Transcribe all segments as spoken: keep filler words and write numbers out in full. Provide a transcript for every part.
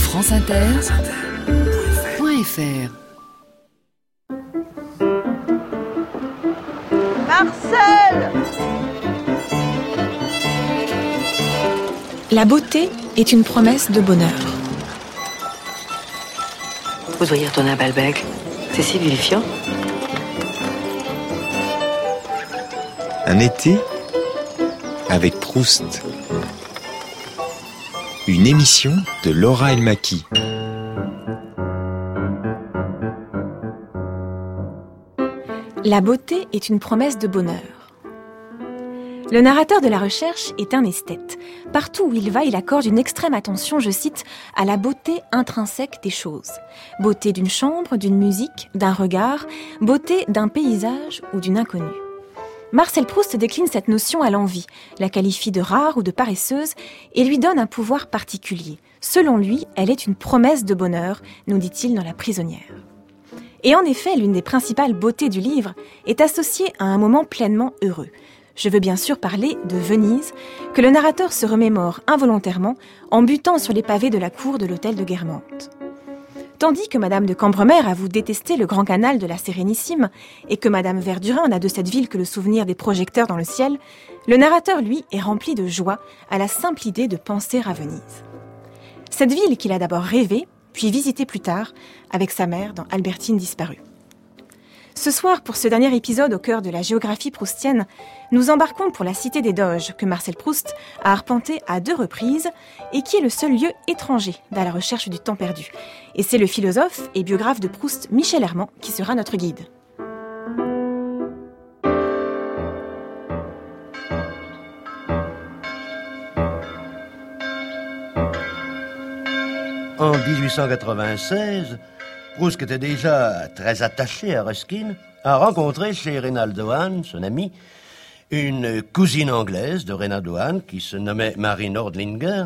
France Inter, point F R. Marcel! La beauté est une promesse de bonheur. Vous devriez retourner à Balbec. C'est si vivifiant. Un été avec Proust. Une émission de Laura Elmaki. La beauté est une promesse de bonheur. Le narrateur de la recherche est un esthète. Partout où il va, il accorde une extrême attention, je cite, à la beauté intrinsèque des choses. Beauté d'une chambre, d'une musique, d'un regard, beauté d'un paysage ou d'une inconnue. Marcel Proust décline cette notion à l'envi, la qualifie de rare ou de paresseuse et lui donne un pouvoir particulier. Selon lui, elle est une promesse de bonheur, nous dit-il dans La Prisonnière. Et en effet, l'une des principales beautés du livre est associée à un moment pleinement heureux. Je veux bien sûr parler de Venise, que le narrateur se remémore involontairement en butant sur les pavés de la cour de l'hôtel de Guermantes. Tandis que Madame de Cambremer avoue détester le grand canal de la Sérénissime et que Madame Verdurin n'a de cette ville que le souvenir des projecteurs dans le ciel, le narrateur, lui, est rempli de joie à la simple idée de penser à Venise. Cette ville qu'il a d'abord rêvée, puis visitée plus tard, avec sa mère dans Albertine disparue. Ce soir, pour ce dernier épisode au cœur de la géographie proustienne, nous embarquons pour la cité des Doges, que Marcel Proust a arpenté à deux reprises et qui est le seul lieu étranger dans la recherche du temps perdu. Et c'est le philosophe et biographe de Proust, Michel Herman, qui sera notre guide. En dix-huit cent quatre-vingt-seize, Proust, qui était déjà très attaché à Ruskin, a rencontré chez Reynaldo Hahn, son ami, une cousine anglaise de Reynaldo Hahn qui se nommait Marie Nordlinger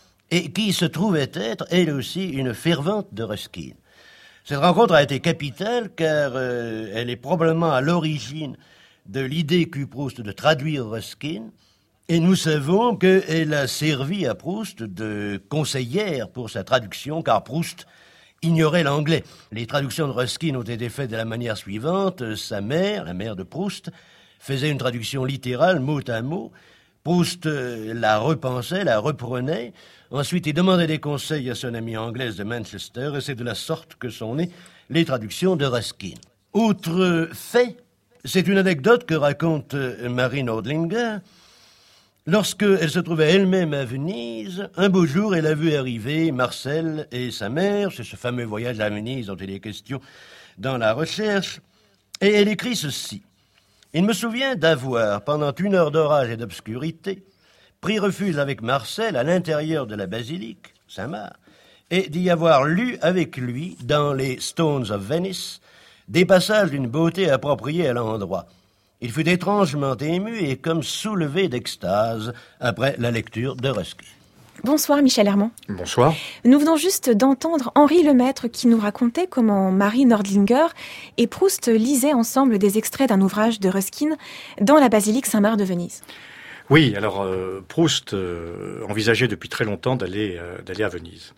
et qui se trouvait être, elle aussi, une fervente de Ruskin. Cette rencontre a été capitale car euh, elle est probablement à l'origine de l'idée qu'eut Proust de traduire Ruskin. Et nous savons qu'elle a servi à Proust de conseillère pour sa traduction, car Proust ignorait l'anglais. Les traductions de Ruskin ont été faites de la manière suivante. Sa mère, la mère de Proust, faisait une traduction littérale, mot à mot. Proust la repensait, la reprenait. Ensuite, il demandait des conseils à son amie anglaise de Manchester, et c'est de la sorte que sont nées les traductions de Ruskin. Autre fait, c'est une anecdote que raconte Marie Nordlinger. Lorsqu'elle se trouvait elle-même à Venise, un beau jour, elle a vu arriver Marcel et sa mère. C'est ce fameux voyage à Venise dont il est question dans la recherche. Et elle écrit ceci. « Il me souvient d'avoir, pendant une heure d'orage et d'obscurité, pris refuge avec Marcel à l'intérieur de la basilique, Saint-Marc, et d'y avoir lu avec lui, dans les Stones of Venice, des passages d'une beauté appropriée à l'endroit. Il fut étrangement ému et comme soulevé d'extase après la lecture de Ruskin. » Bonsoir Michel Herman. Bonsoir. Nous venons juste d'entendre Henri Lemaître qui nous racontait comment Marie Nordlinger et Proust lisaient ensemble des extraits d'un ouvrage de Ruskin dans la basilique Saint-Marc de Venise. Oui, alors euh, Proust euh, envisageait depuis très longtemps d'aller, euh, d'aller à Venise.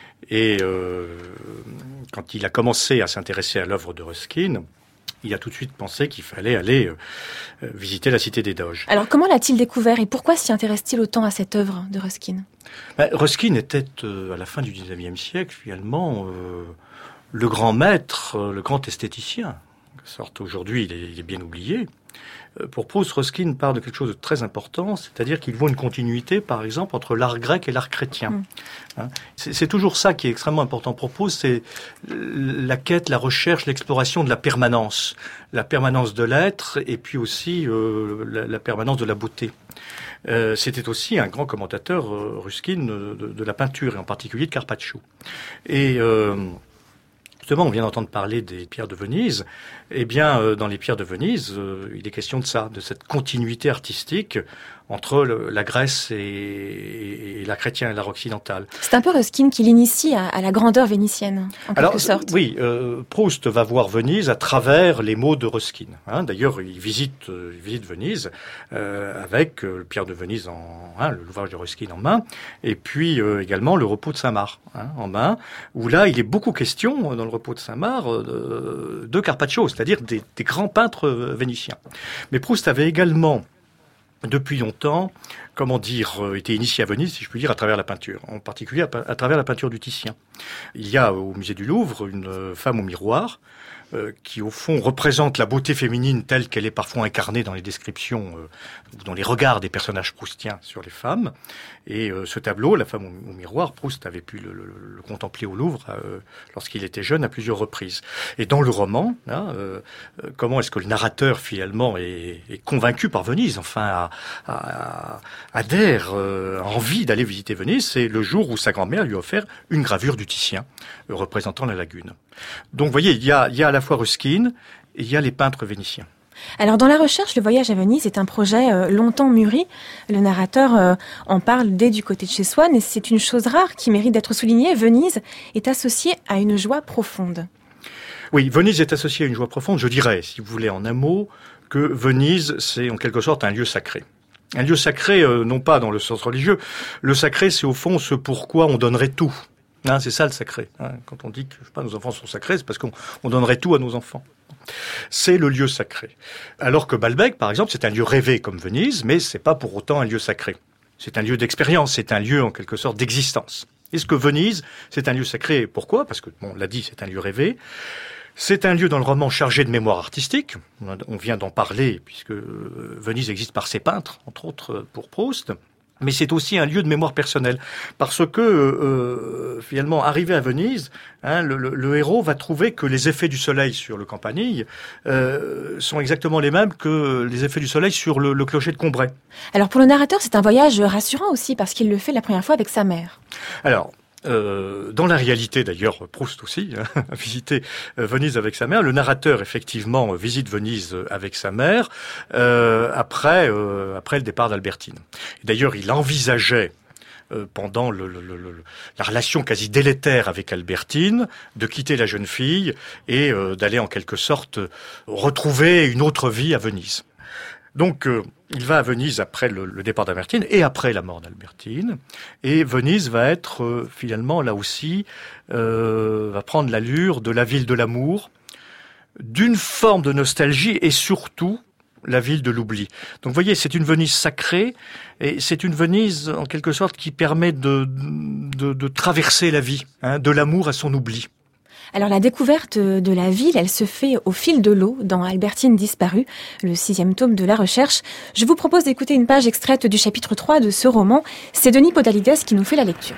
Et euh, quand il a commencé à s'intéresser à l'œuvre de Ruskin, il a tout de suite pensé qu'il fallait aller euh, visiter la cité des Doges. Alors comment l'a-t-il découvert et pourquoi s'y intéresse-t-il autant à cette œuvre de Ruskin ? ben, Ruskin était, euh, à la fin du dix-neuvième siècle, finalement, euh, le grand maître, euh, le grand esthéticien. Sorte aujourd'hui, il est, il est bien oublié. Euh, pour Proust, Ruskin parle de quelque chose de très important, c'est-à-dire qu'il voit une continuité, par exemple, entre l'art grec et l'art chrétien. Mm. Hein, c'est, c'est toujours ça qui est extrêmement important pour Proust, c'est la quête, la recherche, l'exploration de la permanence. La permanence de l'être et puis aussi euh, la, la permanence de la beauté. Euh, c'était aussi un grand commentateur, euh, Ruskin, de, de, de la peinture, et en particulier de Carpaccio. Et... Euh, Justement, on vient d'entendre parler des pierres de Venise. Eh bien, euh, dans les pierres de Venise, euh, il est question de ça, de cette continuité artistique entre le, la Grèce et, et, et la chrétienne, l'art occidental. C'est un peu Ruskin qui l'initie à, à la grandeur vénitienne, en Alors, quelque sorte. Oui, euh, Proust va voir Venise à travers les mots de Ruskin. Hein. D'ailleurs, il visite, euh, il visite Venise euh, avec euh, le Pierre de Venise, en, hein, l'ouvrage de Ruskin en main, et puis euh, également le repos de Saint-Marc hein, en main, où là, il est beaucoup question, dans le repos de Saint-Marc, euh, de Carpaccio, c'est-à-dire des, des grands peintres euh, vénitiens. Mais Proust avait également depuis longtemps, comment dire, euh, été initié à Venise, si je puis dire, à travers la peinture, en particulier à, à travers la peinture du Titien. Il y a au musée du Louvre une euh, femme au miroir euh, qui, au fond, représente la beauté féminine telle qu'elle est parfois incarnée dans les descriptions, euh, dans les regards des personnages proustiens sur les femmes. Et euh, ce tableau, la femme au, au miroir, Proust avait pu le, le, le contempler au Louvre euh, lorsqu'il était jeune à plusieurs reprises. Et dans le roman, hein, euh, comment est-ce que le narrateur finalement est, est convaincu par Venise, enfin a, a, a, adhère, euh, a envie d'aller visiter Venise, c'est le jour où sa grand-mère lui a offert une gravure du Titien euh, représentant la lagune. Donc vous voyez, il y a, il y a à la fois Ruskin et il y a les peintres vénitiens. Alors dans la recherche, le voyage à Venise est un projet euh, longtemps mûri. Le narrateur euh, en parle dès du côté de chez Swann et c'est une chose rare qui mérite d'être soulignée. Venise est associée à une joie profonde. Oui, Venise est associée à une joie profonde. Je dirais, si vous voulez en un mot, que Venise, c'est en quelque sorte un lieu sacré. Un lieu sacré, euh, non pas dans le sens religieux. Le sacré, c'est au fond ce pourquoi on donnerait tout. Hein, c'est ça le sacré. Hein. Quand on dit que je sais pas, nos enfants sont sacrés, c'est parce qu'on on donnerait tout à nos enfants. C'est le lieu sacré. Alors que Balbec, par exemple, c'est un lieu rêvé comme Venise, mais c'est pas pour autant un lieu sacré. C'est un lieu d'expérience, c'est un lieu en quelque sorte d'existence. Est-ce que Venise, c'est un lieu sacré? Pourquoi? Parce que, bon, on l'a dit, c'est un lieu rêvé. C'est un lieu dans le roman chargé de mémoire artistique. On vient d'en parler, puisque Venise existe par ses peintres, entre autres pour Proust. Mais c'est aussi un lieu de mémoire personnelle, parce que euh, finalement, arrivé à Venise, hein, le, le, le héros va trouver que les effets du soleil sur le campanile euh, sont exactement les mêmes que les effets du soleil sur le, le clocher de Combray. Alors pour le narrateur, c'est un voyage rassurant aussi, parce qu'il le fait la première fois avec sa mère. Alors, Euh, dans la réalité, d'ailleurs, Proust aussi hein, a visité euh, Venise avec sa mère. Le narrateur, effectivement, visite Venise avec sa mère euh, après euh, après le départ d'Albertine. Et d'ailleurs, il envisageait euh, pendant le, le, le, la relation quasi délétère avec Albertine de quitter la jeune fille et euh, d'aller en quelque sorte retrouver une autre vie à Venise. Donc, euh, il va à Venise après le, le départ d'Albertine et après la mort d'Albertine. Et Venise va être, euh, finalement, là aussi, euh, va prendre l'allure de la ville de l'amour, d'une forme de nostalgie et surtout la ville de l'oubli. Donc, vous voyez, c'est une Venise sacrée et c'est une Venise, en quelque sorte, qui permet de, de, de traverser la vie, hein, de l'amour à son oubli. Alors la découverte de la ville, elle se fait au fil de l'eau dans Albertine disparue, le sixième tome de la recherche. Je vous propose d'écouter une page extraite du chapitre trois de ce roman. C'est Denis Podalides qui nous fait la lecture.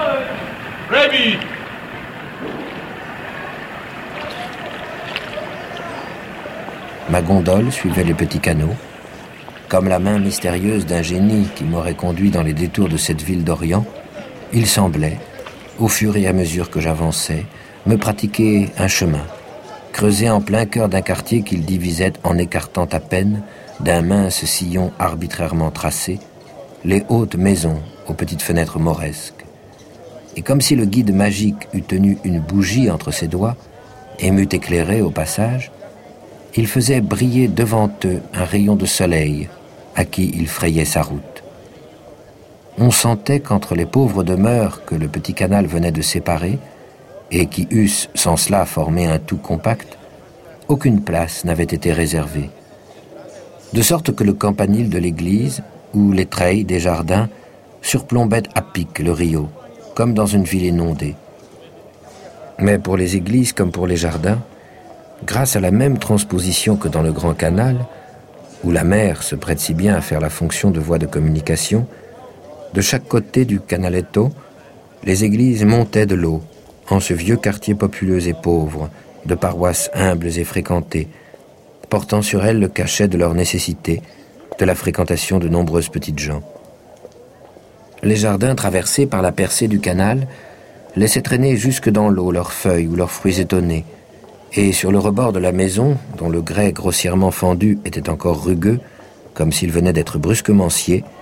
Ma gondole suivait les petits canaux, comme la main mystérieuse d'un génie qui m'aurait conduit dans les détours de cette ville d'Orient. Il semblait, au fur et à mesure que j'avançais, me pratiquer un chemin, creusé en plein cœur d'un quartier qu'il divisait en écartant à peine d'un mince sillon arbitrairement tracé, les hautes maisons aux petites fenêtres mauresques. Et comme si le guide magique eût tenu une bougie entre ses doigts et m'eût éclairé au passage, il faisait briller devant eux un rayon de soleil à qui il frayait sa route. On sentait qu'entre les pauvres demeures que le petit canal venait de séparer, et qui eussent, sans cela, formé un tout compact, aucune place n'avait été réservée. De sorte que le campanile de l'église, ou les treilles des jardins, surplombaient à pic le Rio, comme dans une ville inondée. Mais pour les églises comme pour les jardins, grâce à la même transposition que dans le Grand Canal, où la mer se prête si bien à faire la fonction de voie de communication, de chaque côté du Canaletto, les églises montaient de l'eau, en ce vieux quartier populeux et pauvre, de paroisses humbles et fréquentées, portant sur elles le cachet de leur nécessité, de la fréquentation de nombreuses petites gens. Les jardins traversés par la percée du canal laissaient traîner jusque dans l'eau leurs feuilles ou leurs fruits étonnés, et sur le rebord de la maison, dont le grès grossièrement fendu était encore rugueux, comme s'il venait d'être brusquement scié,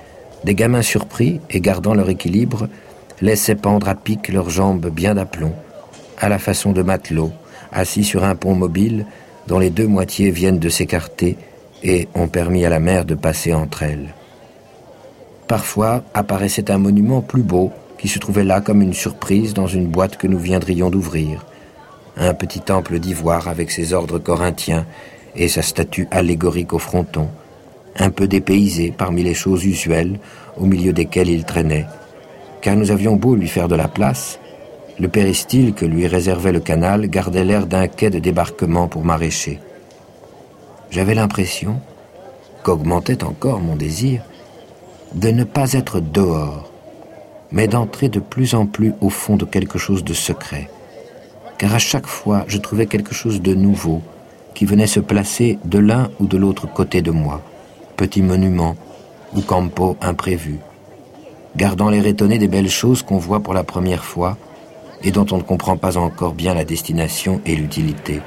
Des gamins surpris et gardant leur équilibre laissaient pendre à pic leurs jambes bien d'aplomb, à la façon de matelots, assis sur un pont mobile dont les deux moitiés viennent de s'écarter et ont permis à la mer de passer entre elles. Parfois apparaissait un monument plus beau qui se trouvait là comme une surprise dans une boîte que nous viendrions d'ouvrir. Un petit temple d'ivoire avec ses ordres corinthiens et sa statue allégorique au fronton, un peu dépaysé parmi les choses usuelles au milieu desquelles il traînait. Car nous avions beau lui faire de la place, le péristyle que lui réservait le canal gardait l'air d'un quai de débarquement pour maraîchers. J'avais l'impression, qu'augmentait encore mon désir, de ne pas être dehors, mais d'entrer de plus en plus au fond de quelque chose de secret. Car à chaque fois, je trouvais quelque chose de nouveau qui venait se placer de l'un ou de l'autre côté de moi, petit monument ou campo imprévu, gardant l'air étonné des belles choses qu'on voit pour la première fois et dont on ne comprend pas encore bien la destination et l'utilité.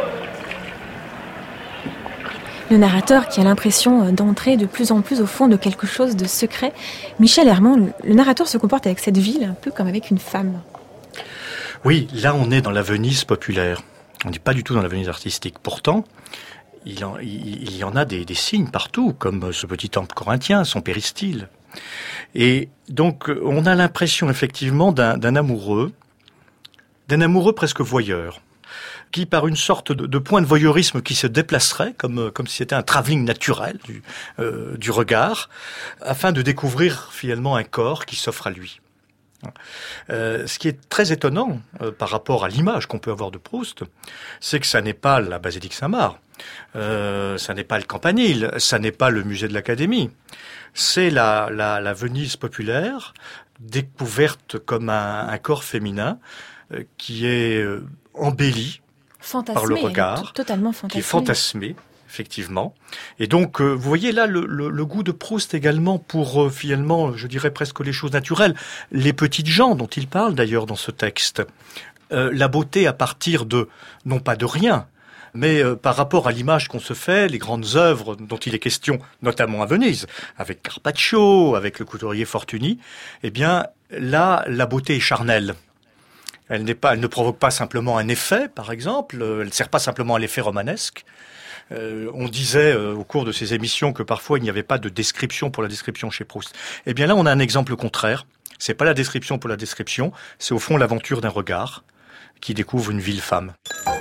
Le narrateur qui a l'impression d'entrer de plus en plus au fond de quelque chose de secret, Michel Herman, le narrateur se comporte avec cette ville un peu comme avec une femme. Oui, là on est dans la Venise populaire. On n'est pas du tout dans la Venise artistique. Pourtant, il, en, il, il y en a des, des signes partout, comme ce petit temple corinthien, son péristyle. Et donc on a l'impression effectivement d'un, d'un amoureux, d'un amoureux presque voyeur, qui par une sorte de, de point de voyeurisme qui se déplacerait, comme, comme si c'était un travelling naturel du, euh, du regard, afin de découvrir finalement un corps qui s'offre à lui. Euh, ce qui est très étonnant euh, par rapport à l'image qu'on peut avoir de Proust, c'est que ça n'est pas la basilique Saint-Marc, euh, ça n'est pas le Campanile, ça n'est pas le musée de l'Académie, c'est la, la, la Venise populaire découverte comme un, un corps féminin euh, qui est euh, embelli fantasmé, par le regard, totalement fantasmé. qui est fantasmé, effectivement. Et donc, euh, vous voyez là le, le, le goût de Proust également pour, euh, finalement, je dirais presque les choses naturelles, les petites gens dont il parle d'ailleurs dans ce texte. Euh, la beauté à partir de, non pas de rien, mais euh, par rapport à l'image qu'on se fait, les grandes œuvres dont il est question, notamment à Venise, avec Carpaccio, avec le couturier Fortuny, eh bien, là, la beauté est charnelle. Elle n'est pas, elle ne provoque pas simplement un effet, par exemple. Elle ne sert pas simplement à l'effet romanesque. Euh, on disait euh, au cours de ces émissions que parfois il n'y avait pas de description pour la description chez Proust. Eh bien là, on a un exemple contraire. C'est pas la description pour la description, c'est au fond l'aventure d'un regard qui découvre une ville femme.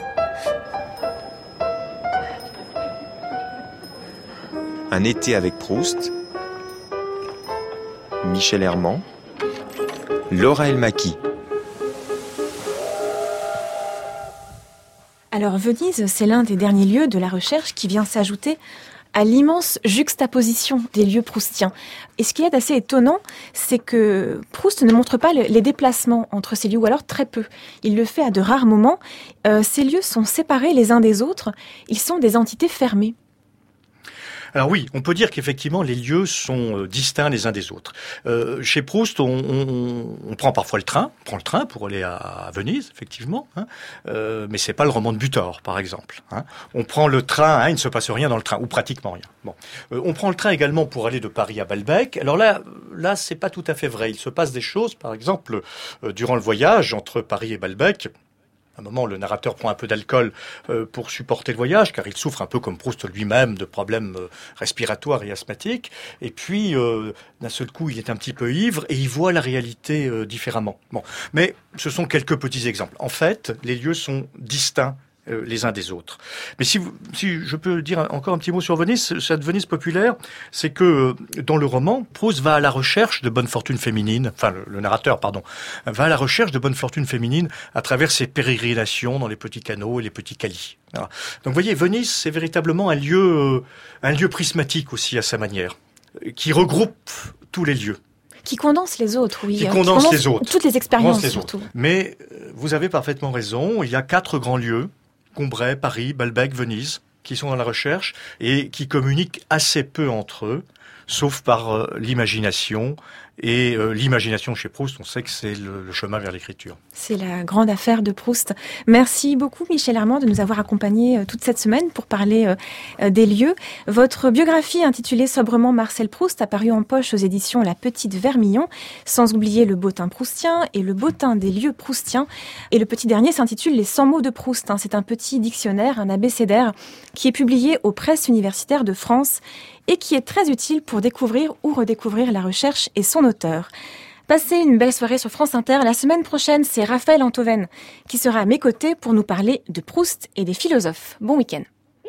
Un été avec Proust, Michel Herman, Laura Elmaki. Alors Venise, c'est l'un des derniers lieux de la recherche qui vient s'ajouter à l'immense juxtaposition des lieux proustiens. Et ce qui est assez étonnant, c'est que Proust ne montre pas les déplacements entre ces lieux, ou alors très peu. Il le fait à de rares moments. Euh, ces lieux sont séparés les uns des autres. Ils sont des entités fermées. Alors oui, on peut dire qu'effectivement les lieux sont euh, distincts les uns des autres. Euh, chez Proust, on, on, on prend parfois le train, on prend le train pour aller à, à Venise, effectivement, hein, euh, mais c'est pas le roman de Butor, par exemple. Hein. On prend le train, hein, il ne se passe rien dans le train, ou pratiquement rien. Bon, euh, on prend le train également pour aller de Paris à Balbec. Alors là, là, c'est pas tout à fait vrai. Il se passe des choses, par exemple, euh, durant le voyage entre Paris et Balbec. À un moment, le narrateur prend un peu d'alcool euh, pour supporter le voyage, car il souffre un peu comme Proust lui-même de problèmes euh, respiratoires et asthmatiques. Et puis, euh, d'un seul coup, il est un petit peu ivre et il voit la réalité euh, différemment. Bon, mais ce sont quelques petits exemples. En fait, les lieux sont distincts euh, les uns des autres. Mais si, vous, si je peux dire encore un petit mot sur Venise, cette Venise populaire, c'est que euh, dans le roman, Proust va à la recherche de bonne fortune féminine, enfin le, le narrateur, pardon, va à la recherche de bonne fortune féminine à travers ses pérégrinations dans les petits canaux et les petits calis. Voilà. Donc vous voyez, Venise, c'est véritablement un lieu, euh, un lieu prismatique aussi à sa manière, qui regroupe tous les lieux. Qui condense les autres, oui. Qui condense, qui condense les autres. Toutes les expériences, les surtout. Autres. Mais euh, vous avez parfaitement raison, il y a quatre grands lieux, Combray, Paris, Balbec, Venise, qui sont dans la recherche et qui communiquent assez peu entre eux, sauf par euh, l'imagination Et euh, l'imagination chez Proust, on sait que c'est le, le chemin vers l'écriture. C'est la grande affaire de Proust. Merci beaucoup Michel Armand de nous avoir accompagnés euh, toute cette semaine pour parler euh, des lieux. Votre biographie intitulée sobrement Marcel Proust a paru en poche aux éditions La Petite Vermillon, sans oublier le bottin proustien et le bottin des lieux proustiens. Et le petit dernier s'intitule Les cent mots de Proust. C'est un petit dictionnaire, un abécédaire, qui est publié aux presses universitaires de France et qui est très utile pour découvrir ou redécouvrir la recherche et son auteur. Passez une belle soirée sur France Inter. La semaine prochaine, c'est Raphaël Antoven qui sera à mes côtés pour nous parler de Proust et des philosophes. Bon week-end.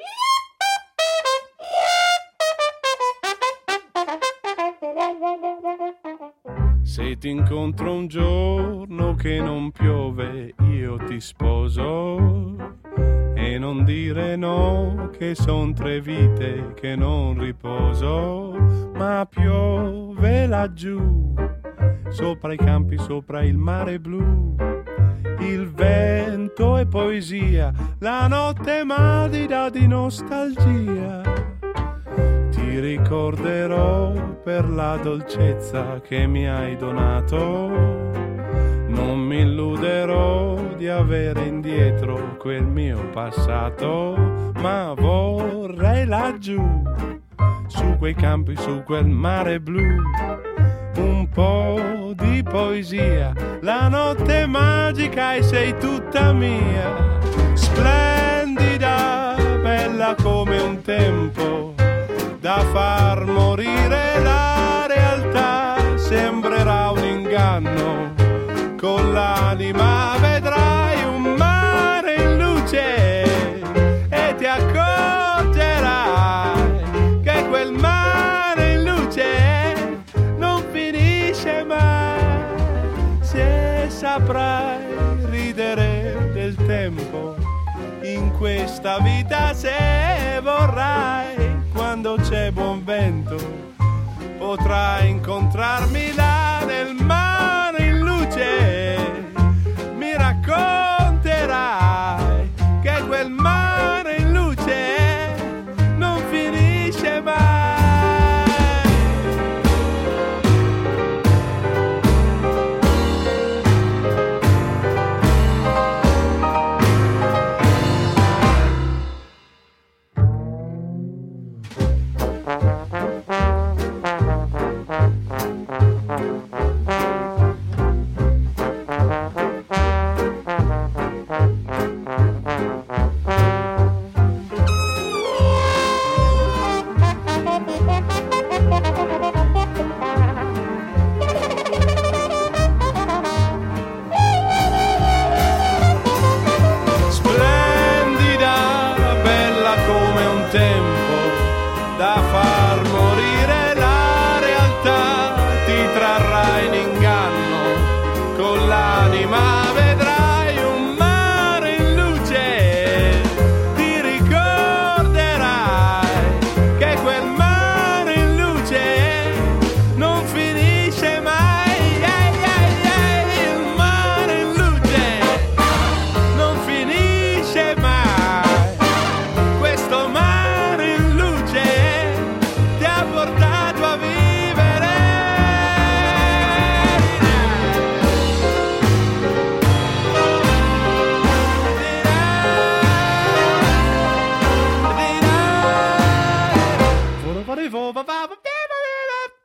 Se ti incontro un giorno che non piove, io ti sposo. E non dire no, che son tre vite che non riposo. Ma piove laggiù, sopra i campi, sopra il mare blu. Il vento è poesia, la notte madida di nostalgia. Ti ricorderò per la dolcezza che mi hai donato. Non mi illuderò di avere indietro quel mio passato, ma vorrei laggiù, su quei campi, su quel mare blu, un po' di poesia. La notte è magica e sei tutta mia, splendida, bella come un tempo, da far morire la realtà. Sembrerà un inganno, con l'anima vedrai un mare in luce e ti accorgerai che quel mare in luce non finisce mai. Se saprai ridere del tempo in questa vita, se vorrai, quando c'è buon vento potrai incontrarmi là nel mare in luce. Mi racconterai che quel mare in luce non finisce mai. Ba ba ba ba.